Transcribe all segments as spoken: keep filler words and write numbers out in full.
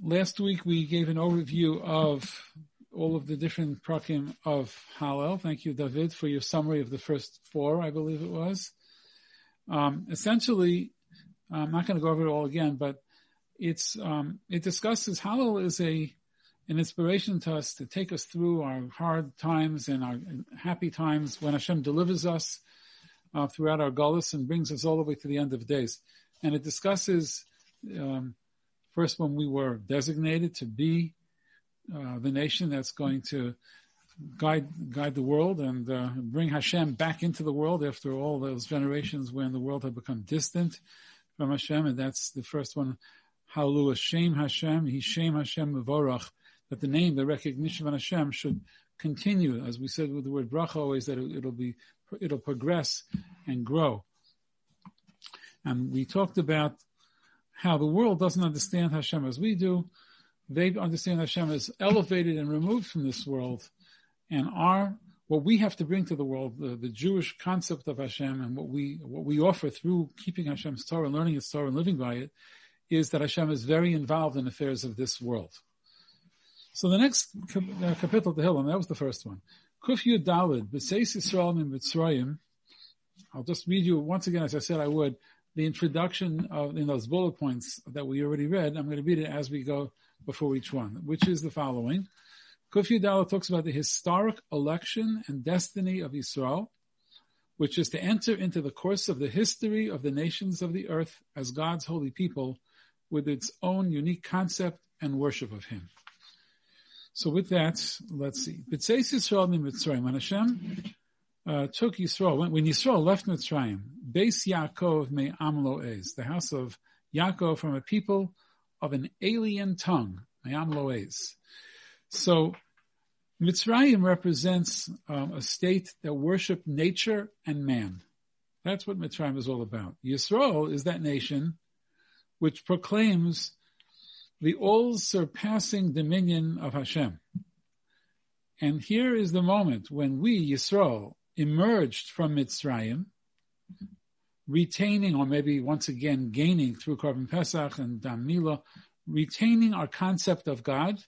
last week we gave an overview of all of the different prakim of Hallel. Thank you, David, for your summary of the first four, I believe it was. Um, essentially, I'm not going to go over it all again, but it's um, it discusses Hallel is a an inspiration to us to take us through our hard times and our happy times when Hashem delivers us uh, throughout our galus and brings us all the way to the end of days. And it discusses um, first when we were designated to be uh, the nation that's going to guide guide the world and uh, bring Hashem back into the world after all those generations when the world had become distant from Hashem. And that's the first one, Halu Hashem Hashem, Hishem Hashem Mevorach, that the name, the recognition of Hashem should continue, as we said with the word bracha always, that it, it'll be, it'll progress and grow. And we talked about how the world doesn't understand Hashem as we do. They understand Hashem as elevated and removed from this world. And our, what we have to bring to the world, the, the Jewish concept of Hashem and what we, what we offer through keeping Hashem's Torah and learning His Torah and living by it, is that Hashem is very involved in affairs of this world. So the next uh, kapitel Tehillim, that was the first one. Kuf Yud Daled, B'seis Yisrael min Mitzrayim. I'll just read you once again, as I said I would, the introduction of in those bullet points that we already read. I'm going to read it as we go before each one, which is the following. Kuf Yud Daled talks about the historic election and destiny of Yisrael, which is to enter into the course of the history of the nations of the earth as God's holy people with its own unique concept and worship of Him. So with that, let's see. B'tzeis Yisrael min Mitzrayim. When Hashem uh, took Yisrael, when, when Yisrael left Mitzrayim, Beis Yaakov me Am Lo Ez, the house of Yaakov from a people of an alien tongue, me Am Lo Ez. So Mitzrayim represents um, a state that worshiped nature and man. That's what Mitzrayim is all about. Yisrael is that nation which proclaims the all-surpassing dominion of Hashem. And here is the moment when we, Yisrael, emerged from Mitzrayim, retaining, or maybe once again gaining through Korban Pesach and Dam Milah, retaining our concept of God.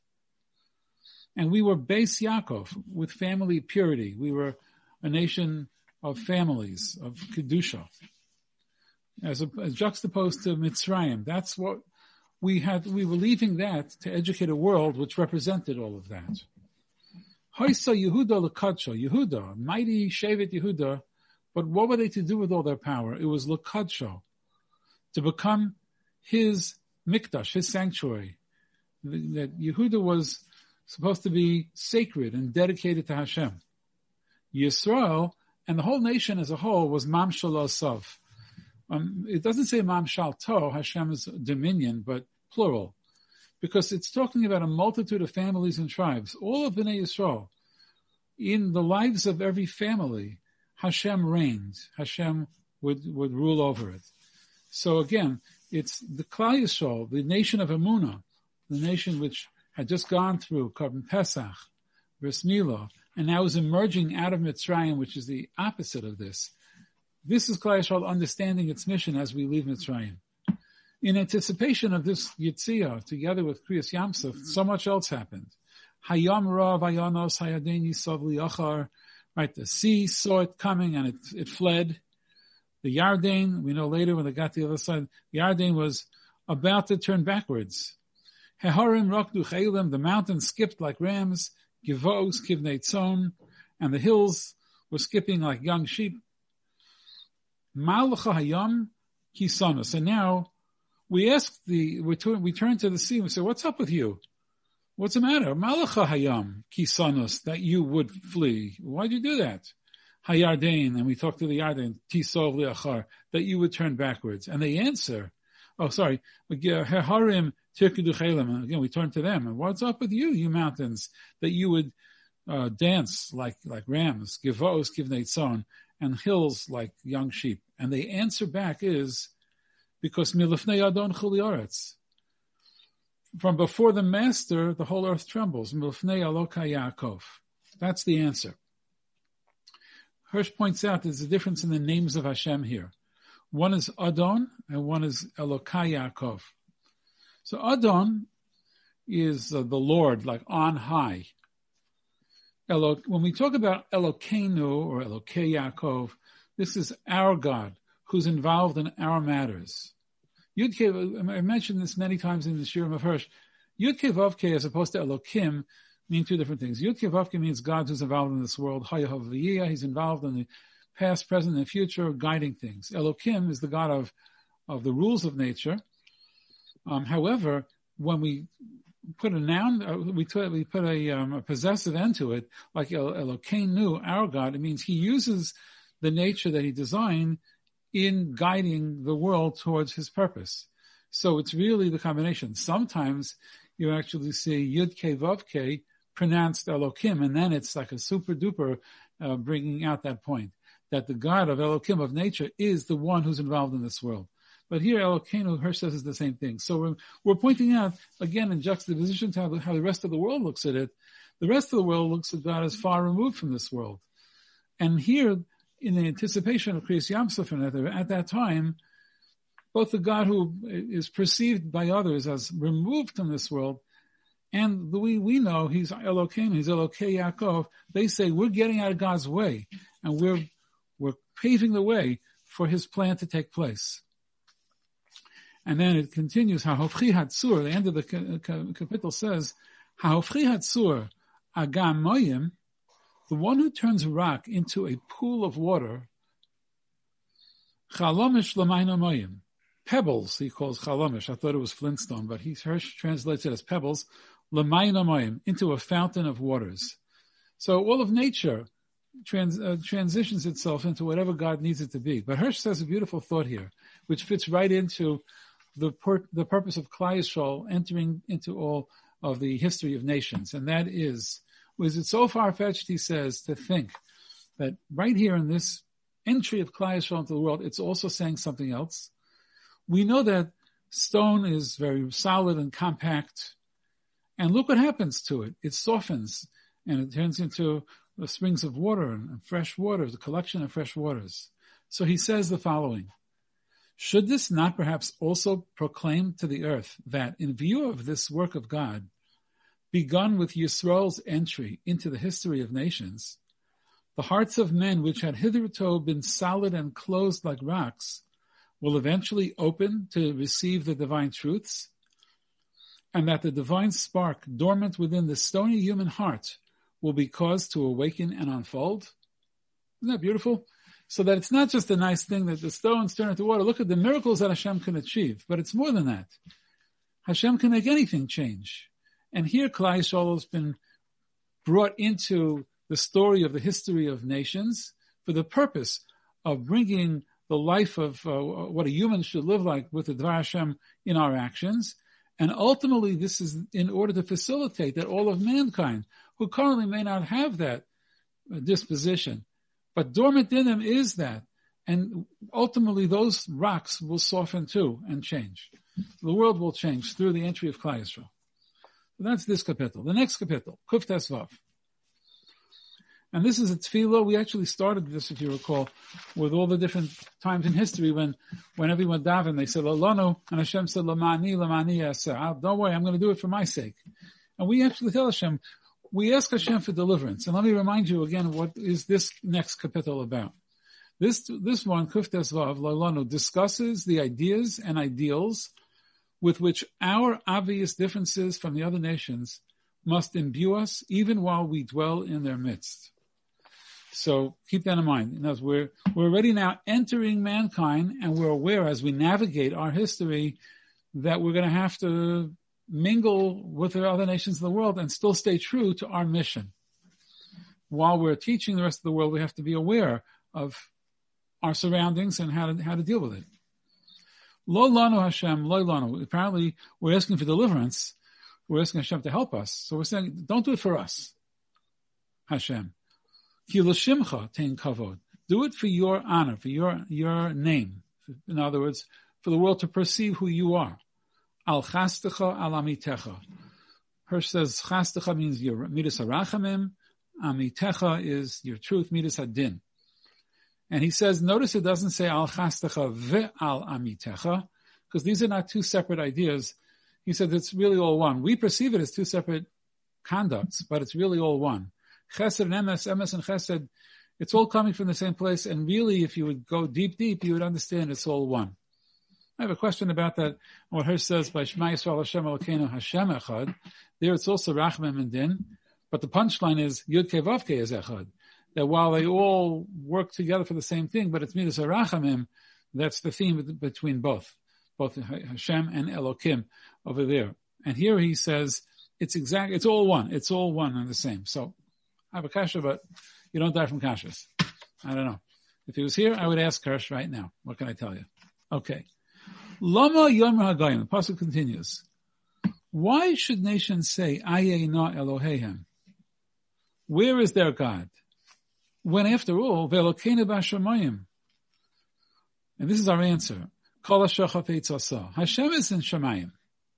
And we were Beis Yaakov, with family purity. We were a nation of families, of Kedusha, as, a, as juxtaposed to Mitzrayim. That's what we had. We were leaving that to educate a world which represented all of that. Hoisa Yehuda L'Kadsho, Yehuda, mighty Shevet Yehuda, but what were they to do with all their power? It was L'Kadsho, to become his mikdash, his sanctuary. That Yehuda was supposed to be sacred and dedicated to Hashem. Yisrael and the whole nation as a whole was Mamshal Osav. Um, it doesn't say Mamshal To, Hashem's dominion, but plural, because it's talking about a multitude of families and tribes. All of Bnei Yisrael, in the lives of every family, Hashem reigned. Hashem would, would rule over it. So again, it's the Klal Yisrael, the nation of Emunah, the nation which had just gone through Korban Pesach, Bris Milah, and now is emerging out of Mitzrayim, which is the opposite of this. This is Klal Yisrael understanding its mission as we leave Mitzrayim. In anticipation of this Yitziyah, together with Kriyas Yamsuf, so much else happened. Hayam Ra Vayanos Hayadin Yisov Liachar. Right, the sea saw it coming and it, it fled. The Yarden, we know later when they got to the other side, the Yarden was about to turn backwards. Heharim Rakdu Chelim, the mountains skipped like rams. Givos Kivnei Tzon, and the hills were skipping like young sheep. Malcha Hayam Kisanos. And now we ask the, we turn, we turn to the sea and we say, what's up with you? What's the matter? Malacha Hayam Kisanos, that you would flee. Why'd you do that? Hayardain, and we talk to the Yarden, Tisov Liachar, that you would turn backwards. And they answer, oh, sorry, Heharim Tirkidu Chelim. And again, we turn to them. And what's up with you, you mountains, that you would uh, dance like, like rams, Givos Kivnei Tzon, and hills like young sheep. And the answer back is, because Milifnei Adon Chuli Oretz. From before the master, the whole earth trembles. Milifnei Aloka Yaakov. That's the answer. Hirsch points out there's a difference in the names of Hashem here. One is Adon and one is Elokai Yaakov. So Adon is uh, the Lord, like on high. Elo, when we talk about Elokeinu or Elokei Yaakov, this is our God who's involved in our matters. Yud-Kei, I mentioned this many times in the Shirim of Hirsch. Yud-Kei Vav-Kei, as opposed to Elokim, mean two different things. Yud-Kei Vav-Kei means God who's involved in this world. Hayah, he's involved in the past, present, and future, guiding things. Elokim is the God of, of the rules of nature. Um, however, when we put a noun, uh, we, t- we put a, um, a possessive end to it, like El- Elokeinu, our God, it means he uses the nature that he designed in guiding the world towards his purpose. So it's really the combination. Sometimes you actually see Yud-Kei Vav-Kei pronounced Elokim, and then it's like a super duper uh, bringing out that point, that the God of Elokim, of nature, is the one who's involved in this world. But here, Elokeinu, Hirsch says, is the same thing. So we're, we're pointing out, again, in juxtaposition to how the, how the rest of the world looks at it, the rest of the world looks at God as far removed from this world. And here, in the anticipation of Kriyas Yam-Suf, at that time, both the God who is perceived by others as removed from this world, and the way we know he's Elokeinu, he's Elokei Yaakov, they say we're getting out of God's way, and we're we're paving the way for his plan to take place. And then it continues, Ha'hofchi Hatzur, the end of the capital says, Ha'hofchi Hatzur Agam Moyim, the one who turns a rock into a pool of water, Chalomish L'mayno Moyim, pebbles, he calls Chalomish. I thought it was Flintstone, but he Hirsch translates it as pebbles, L'mayno Moyim, into a fountain of waters. So all of nature trans, uh, transitions itself into whatever God needs it to be. But Hirsch says a beautiful thought here, which fits right into the pur- the purpose of Klal Yisrael entering into all of the history of nations. And that is, was it so far-fetched, he says, to think that right here in this entry of Klal Yisrael into the world, it's also saying something else. We know that stone is very solid and compact, and look what happens to it. It softens, and it turns into the springs of water and fresh waters, a collection of fresh waters. So he says the following: should this not perhaps also proclaim to the earth that, in view of this work of God, begun with Yisrael's entry into the history of nations, the hearts of men which had hitherto been solid and closed like rocks will eventually open to receive the divine truths, and that the divine spark dormant within the stony human heart will be caused to awaken and unfold? Isn't that beautiful? So that it's not just a nice thing that the stones turn into water. Look at the miracles that Hashem can achieve, but it's more than that. Hashem can make anything change. And here Klal Yisrael has been brought into the story of the history of nations for the purpose of bringing the life of uh, what a human should live like with the Dvar Hashem in our actions. And ultimately, this is in order to facilitate that all of mankind, who currently may not have that disposition, but dormant in them is that. And ultimately, those rocks will soften too and change. The world will change through the entry of Klal Yisrael. So that's this capital. The next capital, Kuf Tes Vav. And this is a tefillah. We actually started this, if you recall, with all the different times in history when, when everyone davened, they said, Lolano, and Hashem said, Lamani, Lamani Yaseh. Don't worry, I'm going to do it for my sake. And we actually tell Hashem, we ask Hashem for deliverance. And let me remind you again, what is this next capital about? This, this one, Kuf Tes Vav, Lolano, discusses the ideas and ideals with which our obvious differences from the other nations must imbue us even while we dwell in their midst. So keep that in mind. In other words, we're, we're already now entering mankind, and we're aware as we navigate our history that we're going to have to mingle with the other nations of the world and still stay true to our mission. While we're teaching the rest of the world, we have to be aware of our surroundings and how to, how to deal with it. Lo lanu Hashem, lo lanu. Apparently, we're asking for deliverance. We're asking Hashem to help us. So we're saying, don't do it for us, Hashem. Ki l'shimcha tein kavod. Do it for your honor, for your your name. In other words, for the world to perceive who you are. Al chastecha al amitecha. Hirsch says chastecha means your midas harachamim. Amitecha is your truth, midas hadin. And he says, notice it doesn't say al chastecha ve al amitecha, because these are not two separate ideas. he said it's really all one. We perceive it as two separate conducts, but it's really all one. Chesed and emes, emes and chesed, it's all coming from the same place. And really, if you would go deep, deep, you would understand it's all one. I have a question about that. What Hirsch says by Shema Yisrael Hashem Elokeinu Hashem Echad. There it's also Rachmim and Din. But the punchline is Yud Kei Vav Kei is Echad. That while they all work together for the same thing, but it's Midas HaRachamim, that's the theme between both. Both Hashem and Elokim over there. And here he says, it's exact, it's all one. It's all one and the same. So, I have a kasha, but you don't die from kashas. I don't know. If he was here, I would ask Hirsch right now. What can I tell you? Okay. Lama Yomer Hagayim. The pasuk continues. Why should nations say, Aye na Eloheihem? Where is their God? When after all, Ve'elokeinu b'shamayim. And this is our answer. Kol asher chafetz asa. Hashem is in Shamayim.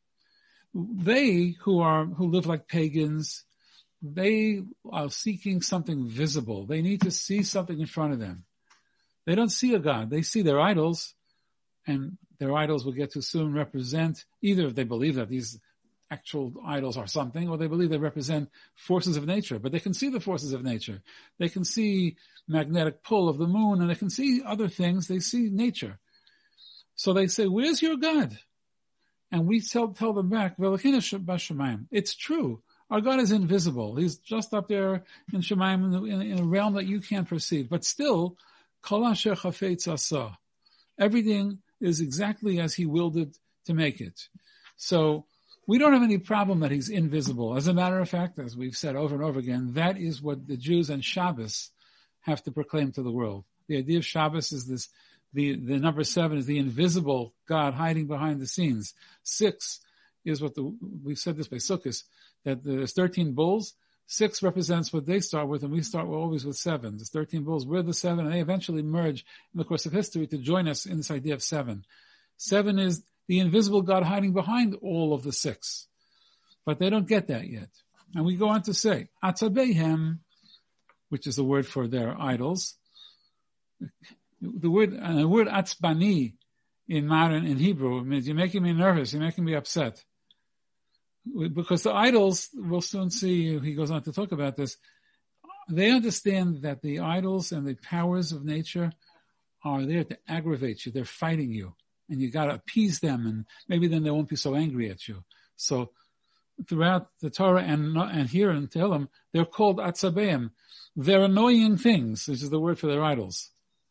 They who are, who live like pagans, they are seeking something visible. They need to see something in front of them. They don't see a God. They see their idols, and their idols will get to soon represent, either if they believe that these actual idols are something, or they believe they represent forces of nature. But they can see the forces of nature. They can see magnetic pull of the moon, and they can see other things. They see nature. So they say, where's your God? And we tell, tell them back, it's true. Our God is invisible. He's just up there in Shemayim, in, in a realm that you can't perceive. But still, Kol asher chafetz asa. Everything is exactly as he willed it to make it. So we don't have any problem that he's invisible. As a matter of fact, as we've said over and over again, that is what the Jews on Shabbos have to proclaim to the world. The idea of Shabbos is this, the, the number seven is the invisible God hiding behind the scenes. Six is what the, we've said this by Sukkot, that there's thirteen bulls. Six represents what they start with, and we start always with seven. There's thirteen bulls. We're the seven, and they eventually merge in the course of history to join us in this idea of seven. Seven is the invisible God hiding behind all of the six. But they don't get that yet. And we go on to say, Atzabeihem, which is the word for their idols. The word, and the word atzbani in modern, in Hebrew, means you're making me nervous, you're making me upset. Because the idols, we'll soon see, he goes on to talk about this, they understand that the idols and the powers of nature are there to aggravate you. They're fighting you. And you got to appease them, and maybe then they won't be so angry at you. So throughout the Torah and and here in Tehillim, they're called atzabeim. They're annoying things, which is the word for their idols.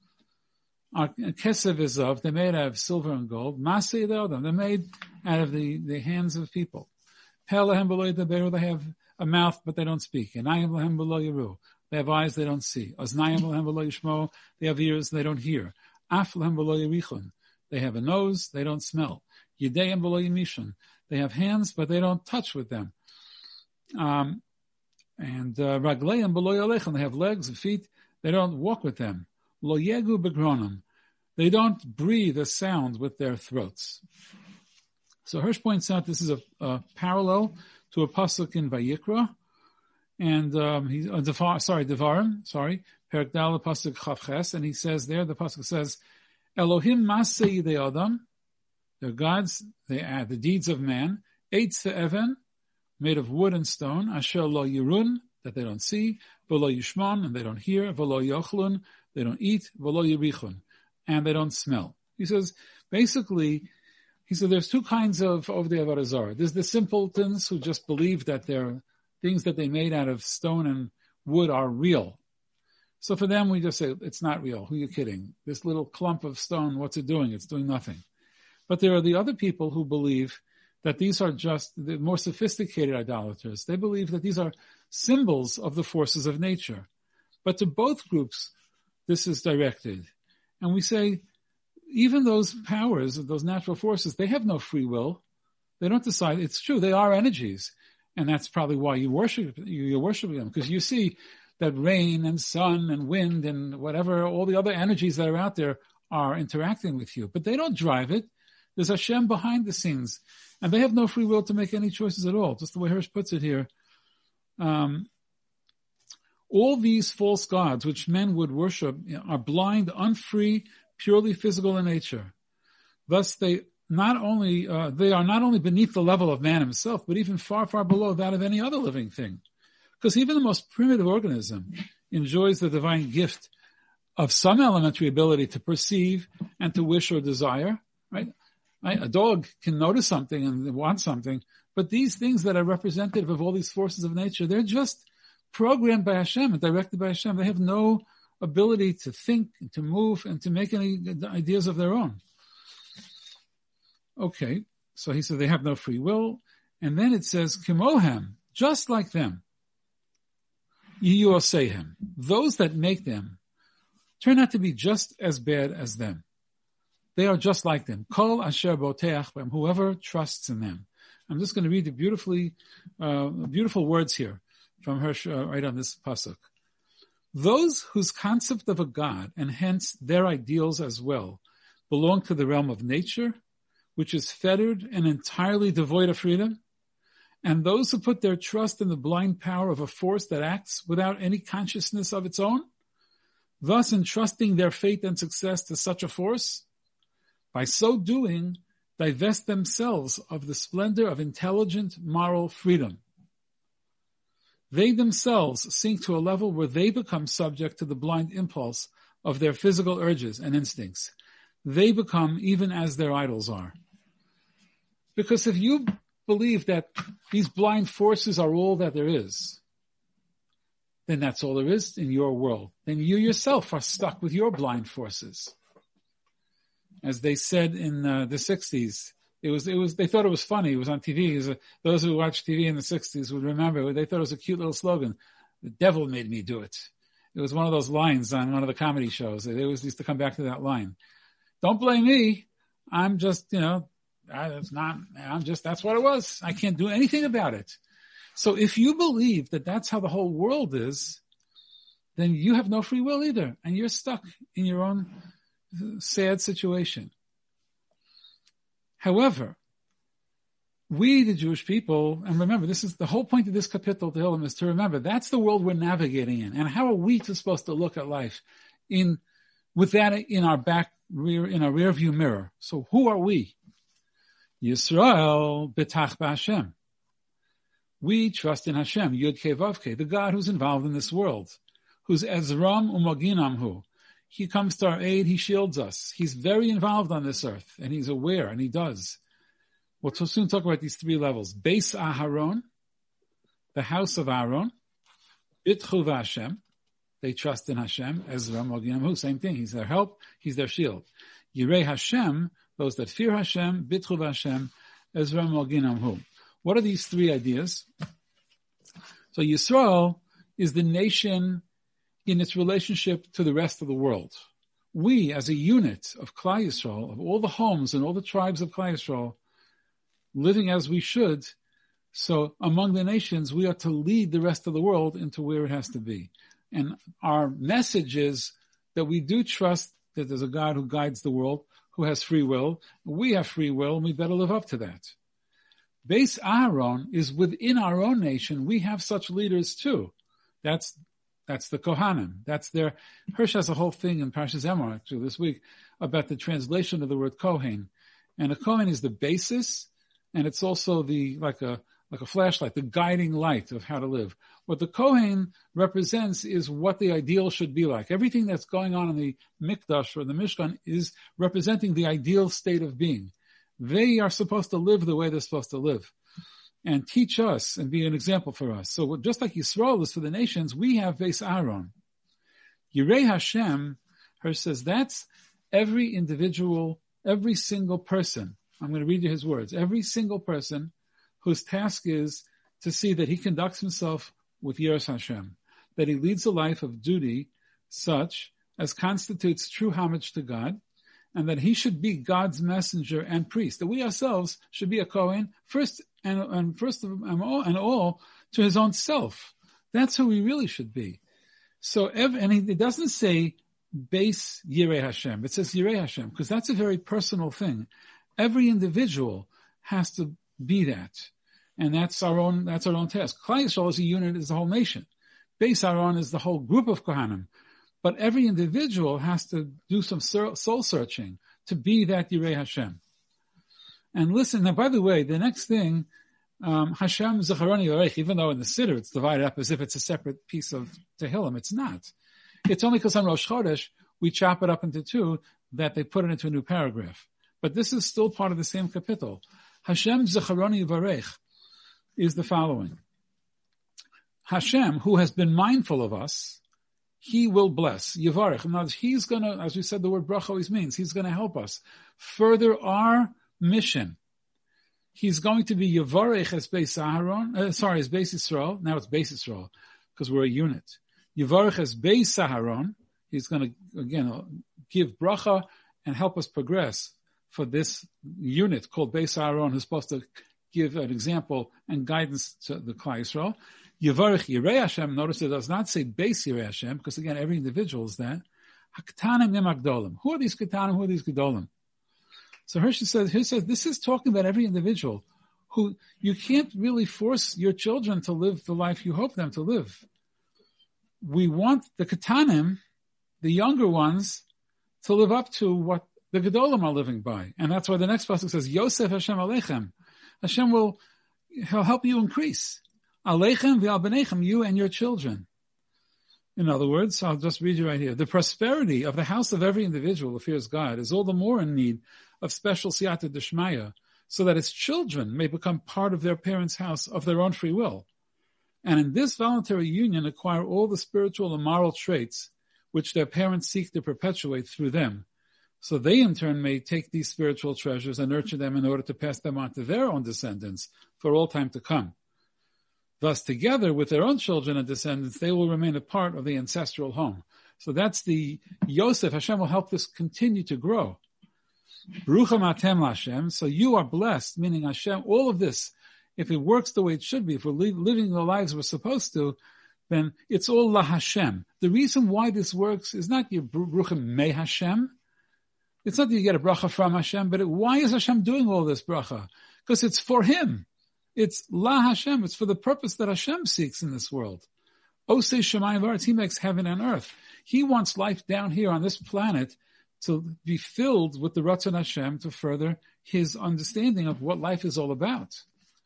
Kesev is of, they're made out of silver and gold. Masei Le'odam, they're made out of the, the hands of people. Pel Lehem B'lo Yidaberu, they have a mouth, but they don't speak. Enayim Lehem B'lo Yiru, they have eyes, they don't see. Oznayim Lehem B'lo Yishmo, they have ears, they don't hear. Af Lehem B'lo Yirichon, they have a nose, they don't smell. Yideyim B'lo Yimishon, they have hands, but they don't touch with them. Um, and Ragleim B'lo Yalechon, they have legs and feet, they don't walk with them. Lo Yegu Begronim, they don't breathe a sound with their throats. So Hirsch points out this is a, a parallel to a pasuk in Vayikra, and um, he, uh, Devar, sorry, Devarim, sorry, Perek Daled pasuk Chavches, and he says there, the pasuk says, Elohim Masei Yidei Adam, they're gods, they add the deeds of man, Eitz Ve'even, made of wood and stone, Asher Lo Yirun, that they don't see, V'lo Yishmon, and they don't hear, V'lo Yochlun, they don't eat, V'lo Yirichun, and they don't smell. He says, basically, he said there's two kinds of of the Avodah Zarah. There's the simpletons who just believe that their things that they made out of stone and wood are real. So for them, we just say, it's not real. Who are you kidding? This little clump of stone, what's it doing? It's doing nothing. But there are the other people who believe that these are just the more sophisticated idolaters. They believe that these are symbols of the forces of nature. But to both groups, this is directed. And we say, even those powers, those natural forces, they have no free will. They don't decide. It's true, they are energies. And that's probably why you worship, you're worshiping them. Because you see that rain and sun and wind and whatever, all the other energies that are out there are interacting with you. But they don't drive it. There's Hashem behind the scenes. And they have no free will to make any choices at all. Just the way Hirsch puts it here. Um, all these false gods which men would worship are blind, unfree, purely physical in nature. Thus they not only, uh, they are not only beneath the level of man himself, but even far, far below that of any other living thing. Because even the most primitive organism enjoys the divine gift of some elementary ability to perceive and to wish or desire, right? Right? A dog can notice something and want something, but these things that are representative of all these forces of nature, they're just programmed by Hashem and directed by Hashem. They have no ability to think, to move, and to make any ideas of their own. Okay, so he said they have no free will. And then it says, Kimohem, just like them. Yiyosehem, those that make them turn out to be just as bad as them. They are just like them. Kol asher boteach b'hem, whoever trusts in them. I'm just going to read the beautifully, uh, beautiful words here from Hirsch, uh, right on this pasuk. Those whose concept of a God, and hence their ideals as well, belong to the realm of nature, which is fettered and entirely devoid of freedom, and those who put their trust in the blind power of a force that acts without any consciousness of its own, thus entrusting their fate and success to such a force, by so doing, divest themselves of the splendor of intelligent moral freedom. They themselves sink to a level where they become subject to the blind impulse of their physical urges and instincts. They become even as their idols are. Because if you believe that these blind forces are all that there is, then that's all there is in your world. Then you yourself are stuck with your blind forces. As they said in uh, the sixties, it was, it was, they thought it was funny. It was on T V. It was, uh, those who watched T V in the sixties would remember. They thought it was a cute little slogan. The devil made me do it. It was one of those lines on one of the comedy shows. They always used to come back to that line. Don't blame me. I'm just, you know, it's not, I'm just, that's what it was. I can't do anything about it. So if you believe that that's how the whole world is, then you have no free will either. And you're stuck in your own sad situation. However, we, the Jewish people, and remember, this is the whole point of this kapitel Tehillim is to remember that's the world we're navigating in. And how are we supposed to look at life in, with that in our back rear, in our rear view mirror? So who are we? Yisrael betach b'Hashem. We trust in Hashem, Yud Kei Vav Kei, the God who's involved in this world, who's Ezram Umaginam Hu. He comes to our aid, he shields us. He's very involved on this earth, and he's aware, and he does. We'll soon talk about these three levels. Beis Aharon, the house of Aaron. Bitchu v'Hashem, they trust in Hashem. Ezra Umaginam Hu, same thing. He's their help, he's their shield. Yirei Hashem, those that fear Hashem. Bitchu v'Hashem, Ezra Umaginam Hu. What are these three ideas? So Yisrael is the nation in its relationship to the rest of the world. We, as a unit of Klal Yisrael, of all the homes and all the tribes of Klal Yisrael, living as we should, so among the nations, we are to lead the rest of the world into where it has to be. And our message is that we do trust that there's a God who guides the world, who has free will. We have free will, and we better live up to that. Beis Aharon is within our own nation. We have such leaders too. That's That's the Kohanim. That's their, Hirsch has a whole thing in Parshas Emor, actually, this week, about the translation of the word Kohen. And a Kohen is the basis, and it's also the, like a, like a flashlight, the guiding light of how to live. What the Kohen represents is what the ideal should be like. Everything that's going on in the Mikdash or the Mishkan is representing the ideal state of being. They are supposed to live the way they're supposed to live and teach us and be an example for us. So just like Yisrael is for the nations, we have Beis Aharon. Yirei Hashem, Hirsch says, that's every individual, every single person. I'm going to read you his words. Every single person whose task is to see that he conducts himself with Yiras Hashem, that he leads a life of duty such as constitutes true homage to God, and that he should be God's messenger and priest, that we ourselves should be a Kohen first and, and first of and all, and all to his own self. That's who we really should be. So, and it doesn't say Beis Yirei Hashem. It says Yirei Hashem, because that's a very personal thing. Every individual has to be that. And that's our own, that's our own task. Klal Yisrael as a unit is the whole nation. Beis Aharon is the whole group of Kohanim. But every individual has to do some soul searching to be that Yirei Hashem. And listen, now by the way, the next thing, um, Hashem Zacharoni Varech, even though in the Siddur it's divided up as if it's a separate piece of Tehillim, it's not. It's only because on Rosh Chodesh we chop it up into two that they put it into a new paragraph. But this is still part of the same kapitel. Hashem Zacharoni Varech is the following. Hashem, who has been mindful of us, He will bless. Yivarech. In other words, He's going to, as we said, the word bracha always means, He's going to help us further our mission. He's going to be Yivarech as Beis Saharon, uh, sorry, as Beis Yisrael. Now it's Beis Yisrael, because we're a unit. Yivarech as Beis Saharon. He's going to, again, give bracha and help us progress for this unit called Beis Saharon, who's supposed to give an example and guidance to the Klal Yisrael. Yivarech Yirei Hashem, notice it does not say Beis Yirei Hashem, because again, every individual is that. Haktanim Yemagdolim. Who are these Ketanim? Who are these Gedolim? So Hirsch says, Hirsch says, this is talking about every individual who you can't really force your children to live the life you hope them to live. We want the Ketanim, the younger ones, to live up to what the Gedolim are living by. And that's why the next pasuk says, Yosef Hashem Aleichem. Hashem will, He'll help you increase. Aleichem v'al b'neichem, you and your children. In other words, I'll just read you right here. The prosperity of the house of every individual who fears God is all the more in need of special siyata d'shmaya, so that its children may become part of their parents' house of their own free will. And in this voluntary union acquire all the spiritual and moral traits which their parents seek to perpetuate through them. So they in turn may take these spiritual treasures and nurture them in order to pass them on to their own descendants for all time to come. Thus, together with their own children and descendants, they will remain a part of the ancestral home. So that's the Yosef. Hashem will help this continue to grow. Barucham atem Hashem. So you are blessed, meaning Hashem, all of this, if it works the way it should be, if we're li- living the lives we're supposed to, then it's all la Hashem. The reason why this works is not your Barucham me Hashem. It's not that you get a bracha from Hashem, but it, why is Hashem doing all this bracha? Because it's for Him. It's la Hashem. It's for the purpose that Hashem seeks in this world. Osei Shemayim v'aretz. He makes heaven and earth. He wants life down here on this planet to be filled with the Ratzon Hashem to further His understanding of what life is all about.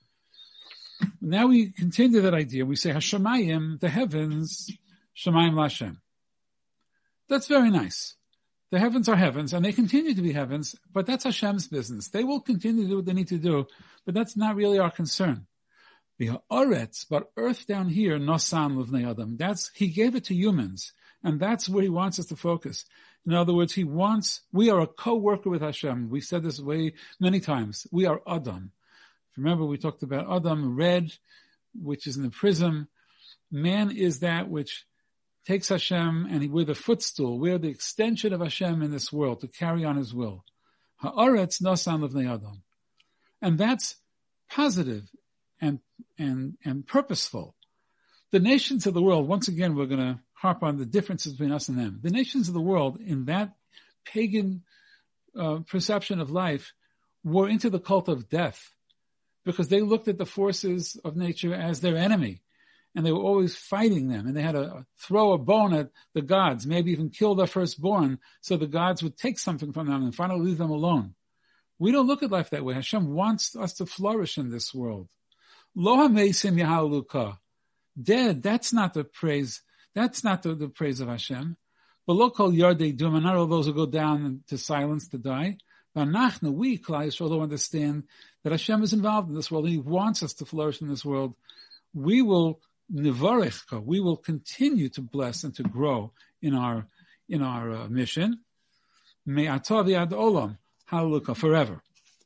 Now we continue that idea. We say Hashemayim, the heavens, Shemayim Hashem. That's very nice. The heavens are heavens, and they continue to be heavens, but that's Hashem's business. They will continue to do what they need to do, but that's not really our concern. The Haaretz, but earth down here, Nosan Livnei Adam, that's, He gave it to humans, and that's where He wants us to focus. In other words, He wants, we are a co-worker with Hashem. We've said this way many times. We are Adam. Remember, we talked about Adam, red, which is in the prism. Man is that which takes Hashem, and he, we're the footstool. We're the extension of Hashem in this world to carry on His will. Haaretz Nosan Livnei Adam. And that's positive and, and, and purposeful. The nations of the world, once again, we're going to harp on the differences between us and them. The nations of the world, in that pagan uh, perception of life, were into the cult of death because they looked at the forces of nature as their enemy. And they were always fighting them. And they had to throw a bone at the gods, maybe even kill their firstborn, so the gods would take something from them and finally leave them alone. We don't look at life that way. Hashem wants us to flourish in this world. Lo ha-meisim yahaluka. Dead, that's not the praise. That's not the, the praise of Hashem. But lo kol yardei dum, and not all those who go down to silence to die. But nachnu, we, Klal Yisrael, understand that Hashem is involved in this world and He wants us to flourish in this world. We will Nivarechka, we will continue to bless and to grow in our in our uh, mission. Me'atah v'ad olam, hallelujah, forever.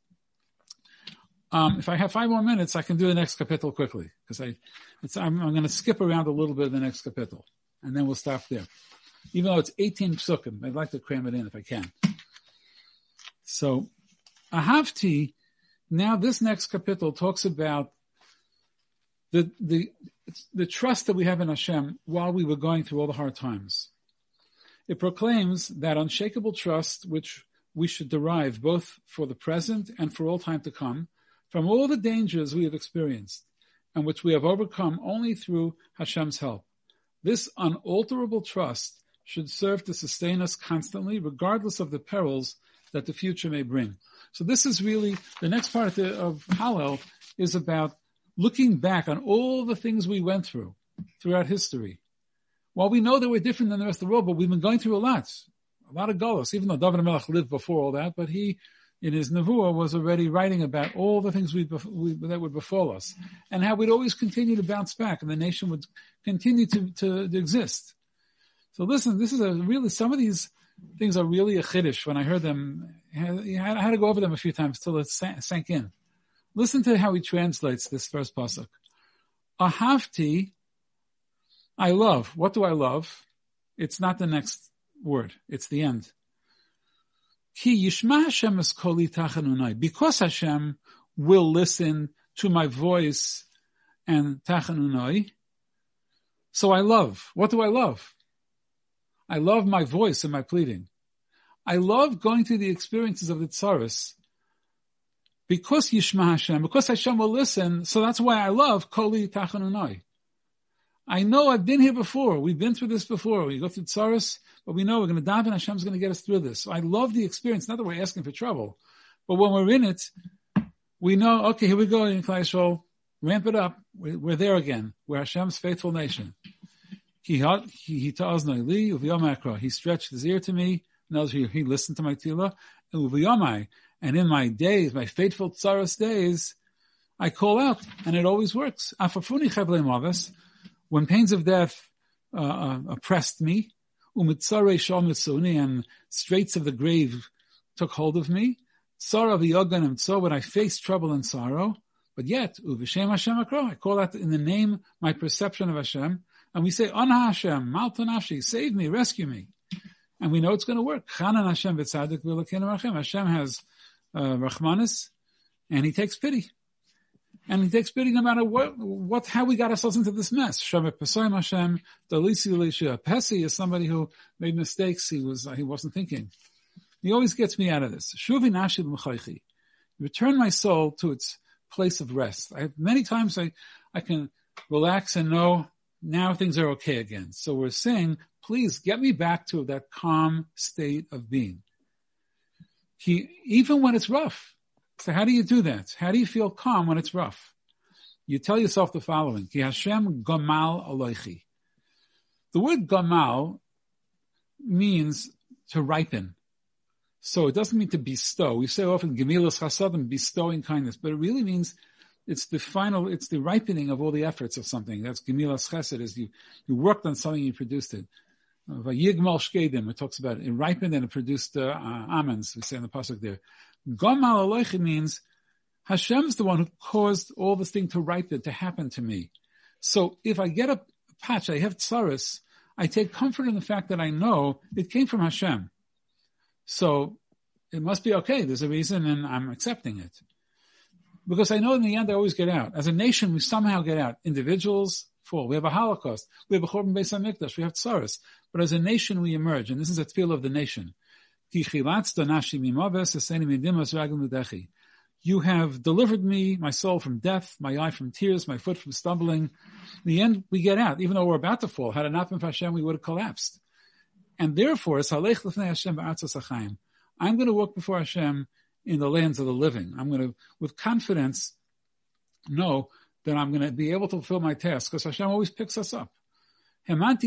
Um, if I have five more minutes, I can do the next kapitel quickly because I, it's, I'm, I'm going to skip around a little bit of the next kapitel, and then we'll stop there. Even though it's eighteen psukim, I'd like to cram it in if I can. So, Ahavti. Now, this next kapitel talks about the the the trust that we have in Hashem while we were going through all the hard times. It proclaims that unshakable trust which we should derive both for the present and for all time to come from all the dangers we have experienced and which we have overcome only through Hashem's help. This unalterable trust should serve to sustain us constantly, regardless of the perils that the future may bring. So this is really, the next part of, the, of Hallel is about looking back on all the things we went through throughout history. While we know that we're different than the rest of the world, but we've been going through a lot, a lot of galus, even though David HaMelech lived before all that, but he, in his Nevuah, was already writing about all the things we, we, that would befall us and how we'd always continue to bounce back and the nation would continue to, to, to exist. So listen, this is a really, some of these things are really a chiddush. When I heard them, I had to go over them a few times till it sank in. Listen to how he translates this first pasuk. Ahavti, I love. What do I love? It's not the next word. It's the end. Ki yishma Hashem es koli tachanunai. Because Hashem will listen to my voice and tachanunai, so I love. What do I love? I love my voice and my pleading. I love going through the experiences of the tsaros because Yishma Hashem, because Hashem will listen, so that's why I love Koli Tachanunai. I know I've been here before. We've been through this before. We go through tsaros, but we know we're going to daven, Hashem's going to get us through this. So I love the experience, not that we're asking for trouble, but when we're in it, we know, okay, here we go in Klal Yisrael, ramp it up. We're, we're there again. We're Hashem's faithful nation. He he he stretched his ear to me. Knows he, he listened to my tefillah. And in my days, my faithful tsaros days, I call out, and it always works. When pains of death uh, uh, oppressed me, and straits of the grave took hold of me, when I faced trouble and sorrow, but yet, I call out in the name, my perception of Hashem. And we say, Ana Hashem, Malta Nafshi, save me, rescue me. And we know it's going to work. Chanan Hashem v'tzadik v'lekeinu rachem. Hashem has uh, Rachmanis, and He takes pity. And He takes pity no matter what, what, how we got ourselves into this mess. Shaveh Pesayim Hashem, Dalisi Elisha. Pesi is somebody who made mistakes. He was, uh, he wasn't thinking. He always gets me out of this. Shuvi Nashid M'chaychi. Return my soul to its place of rest. I, many times I, I can relax and know now things are okay again. So we're saying, please get me back to that calm state of being. He, even when it's rough. So how do you do that? How do you feel calm when it's rough? You tell yourself the following. Ki Hashem gamal aloichi. The word gamal means to ripen. So it doesn't mean to bestow. We say often gemilas chasadim, bestowing kindness, but it really means it's the final, it's the ripening of all the efforts of something. That's gemilas chesed, is you, you worked on something, you produced it. Vayigmal shkedim, it talks about it. It ripened and it produced uh, uh, almonds, we say in the pasuk there. Gamal aloichi means Hashem's the one who caused all this thing to ripen, to happen to me. So if I get a patch, I have tsaros, I take comfort in the fact that I know it came from Hashem. So it must be okay. There's a reason and I'm accepting it. Because I know in the end I always get out. As a nation, we somehow get out. Individuals fall. We have a Holocaust. We have a Churban Beis HaMikdash. We have tsaros. But as a nation, we emerge. And this is a tefillah of the nation. You have delivered me, my soul from death, my eye from tears, my foot from stumbling. In the end, we get out. Even though we're about to fall. Had it not been for Hashem, we would have collapsed. And therefore, I'm going to walk before Hashem in the lands of the living. I'm going to, with confidence, know that I'm going to be able to fulfill my task because Hashem always picks us up. I'm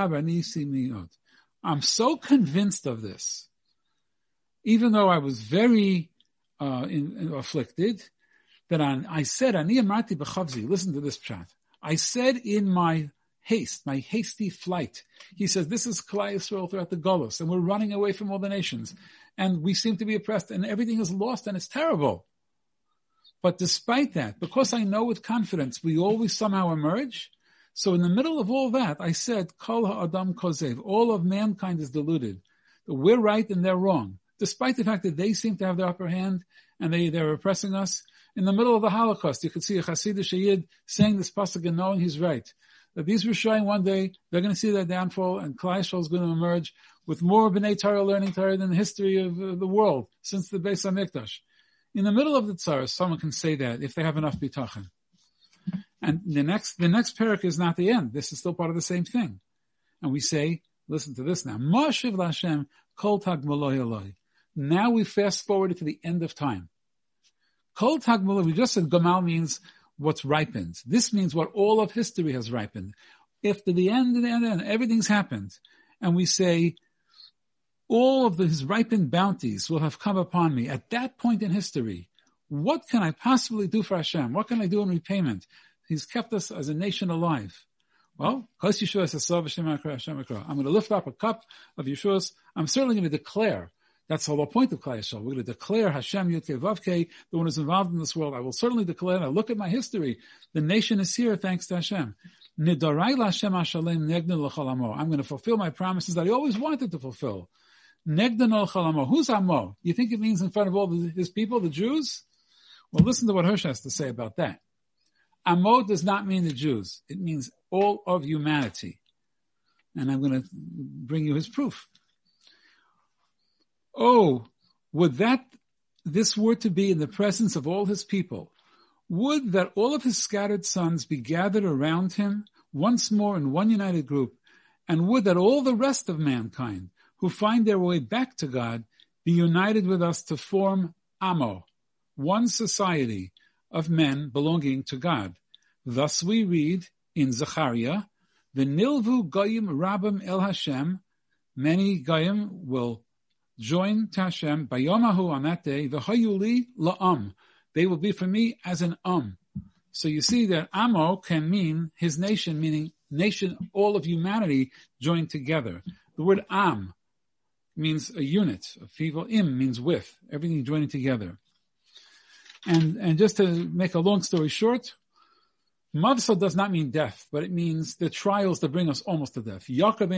so convinced of this, even though I was very uh, in, in, afflicted, that on, I said, listen to this pshat. I said in my haste, my hasty flight. He says, this is Klal Yisrael throughout the Golus, and we're running away from all the nations, and we seem to be oppressed, and everything is lost, and it's terrible. But despite that, because I know with confidence, we always somehow emerge. So in the middle of all that, I said, Kol ha'adam kozev, all of mankind is deluded. We're right and they're wrong. Despite the fact that they seem to have the upper hand, and they, they're oppressing us. In the middle of the Holocaust, you could see a Hasidic Yid saying this pasuk and knowing he's right. That these Rishonim one day, they're going to see their downfall, and Klal Yisrael is going to emerge with more B'nai Torah learning Torah than the history of uh, the world since the Beis HaMikdash. In the middle of the Tzar, someone can say that if they have enough bitachon. And the next, the next parak is not the end. This is still part of the same thing. And we say, listen to this now. Moshev L'Hashem kol tag maloi aloi. Now we fast forward to the end of time. Kol Tagmula, we just said Gamal means what's ripened. This means what all of history has ripened. If to the end, the end, the end, everything's happened, and we say, all of the, his ripened bounties will have come upon me at that point in history, what can I possibly do for Hashem? What can I do in repayment? He's kept us as a nation alive. Well, I'm going to lift up a cup of Yeshua's. I'm certainly going to declare. That's the whole point of Klal Yisrael. We're going to declare Hashem Yudke Vavke, the one who's involved in this world. I will certainly declare, and I look at my history. The nation is here thanks to Hashem. I'm going to fulfill my promises that I always wanted to fulfill. Who's Amo? You think it means in front of all the, his people, the Jews? Well, listen to what Hirsch has to say about that. Amo does not mean the Jews. It means all of humanity. And I'm going to bring you his proof. Oh, would that this were to be in the presence of all his people, would that all of his scattered sons be gathered around him once more in one united group, and would that all the rest of mankind who find their way back to God be united with us to form Amo, one society of men belonging to God. Thus we read in Zechariah, the Nilvu Goyim Rabim El Hashem, many Goyim will join to Hashem, Bayomahu on that day, V'hayuli la'am. They will be for me as an um. So you see that Amo can mean his nation, meaning nation, all of humanity joined together. The word Am means a unit of people. Im means with, everything joining together. And and just to make a long story short, Mavsa does not mean death, but it means the trials that bring us almost to death.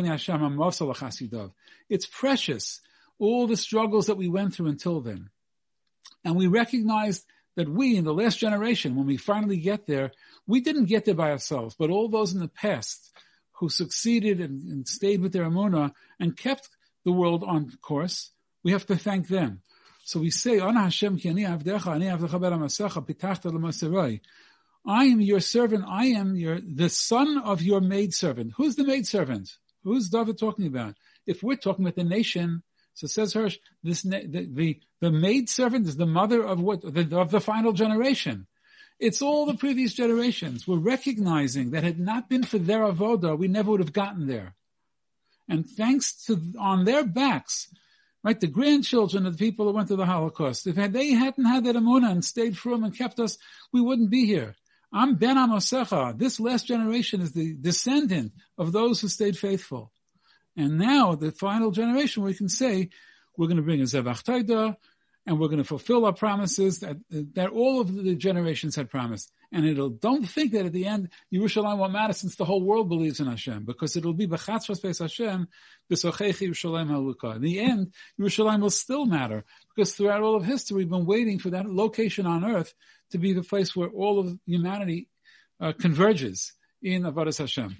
It's precious, all the struggles that we went through until then. And we recognized that we, in the last generation, when we finally get there, we didn't get there by ourselves, but all those in the past who succeeded and, and stayed with their emunah and kept the world on course, we have to thank them. So we say, Ana Hashem ki ani avdecha, ani avdecha ber hamasecha, pitachta l'maseroi. I am your servant, I am your the son of your maidservant. Who's the maidservant? Who's David talking about? If we're talking about the nation, so says Hirsch, this the the, the maidservant is the mother of what the, of the final generation. It's all the previous generations. We're recognizing that had it not been for their avodah, we never would have gotten there. And thanks to on their backs, right, the grandchildren of the people that went through the Holocaust, if they hadn't had that emunah and stayed firm and kept us, we wouldn't be here. I'm Ben Amosecha. This last generation is the descendant of those who stayed faithful. And now, the final generation, we can say, we're going to bring a Zevach Taida, and we're going to fulfill our promises that, that all of the generations had promised. And it'll, don't think that at the end, Yerushalayim won't matter since the whole world believes in Hashem, because it'll be B'chatzvos Beis Hashem, B'sochechi Yerushalayim Halukah. In the end, Yerushalayim will still matter, because throughout all of history, we've been waiting for that location on earth to be the place where all of humanity uh, converges in Avodas Hashem.